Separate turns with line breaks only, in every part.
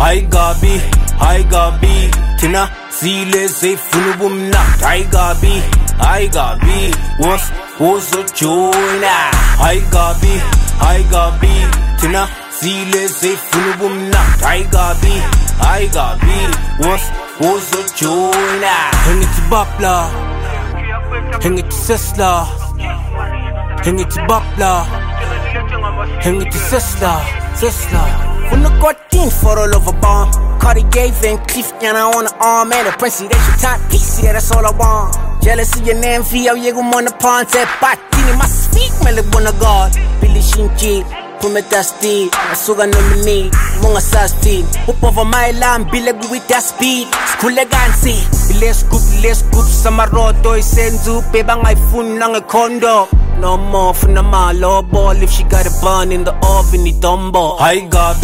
Hi Gabi, Tina, Sile, say Funubumna, Hi Gabi, was a joina. Hi Gabi, Tina, Sile, say Funubumna, Hi Gabi, was a joina. Hang it to Bapla, hang it to Sesla, hang it to Bapla, hang it to Sesla. When I got in for all over bomb, Cardi gave and Cliff and I on the arm and a presidential timepiece, yeah, that's all I want. Jealousy and envy, I'll yego on the pond, say, Patini, my speak, me like one of God. Billy Shinji, Pumetasti, Asuga nominee, Monga Sasti, up over my lamb, Billy with that speed, School Legancy, Billy scoop, Samaroto, Senzu, Peba, my phone, Nang a condo. No more for the malo ball if she got a bun in the oven, it dumbo. Hi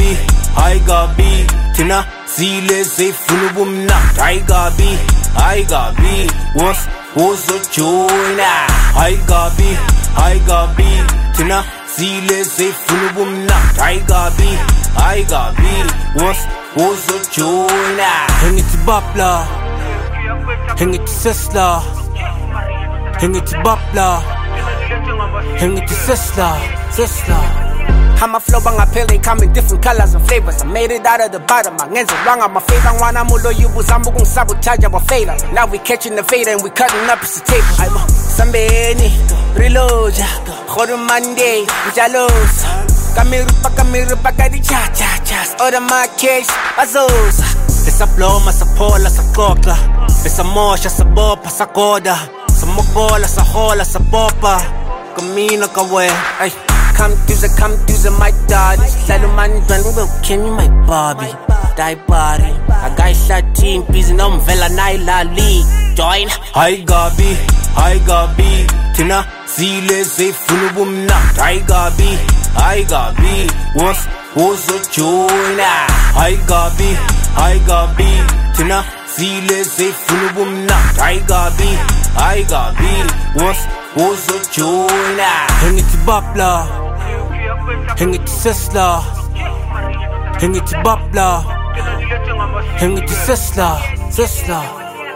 Gabi, Tina, Sile, say Funubumna. Hi Gabi, was a joina. Hi Gabi, Tina, Sile, say Funubumna. Hi Gabi, was a joina. Hang it to Bapla, hang it to Sesla, hang it to Bapla. Hang it to Sesla. How my flow bang appeal, they come in different colors and flavors. I made it out of the bottom, my hands are wrong. I'm a favorite one, I'm all you was I'm gonna sabotage our failure. Now we catching the fader and we cutting up the table. I'm a Sambeni, reload, Hodu Monday, Jalos. Kamirupa, Gadi cha, order my case, Azos. Esa ploma, sa pola, sa coca. Esa mocha, sa bopa, sa coda. Sa mokola, sa hola, sa popa. Camino kawe, ay. Come to the my daddy. Saluman Dwan will kill me my Bobby. Die body. A guy shot team, busy no Vela Naila Lee. Join. Hi Gabi, Tina, Sile, say Funubumna. Hi Gabi, was a joina. Hi Gabi, Tina, Sile, say Funubumna. Hi Gabi, was a joina. Hang it to Bapla, hang it to Sesla, hang it to Bapla, hang it to Sesla.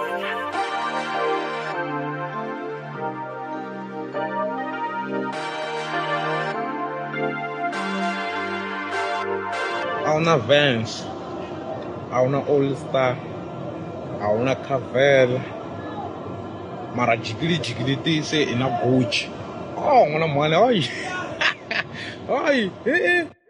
Auna Vans, auna All Star, auna Cavell, mara jigili say ina Gucci. Oh, ngona mwana oi. Oi,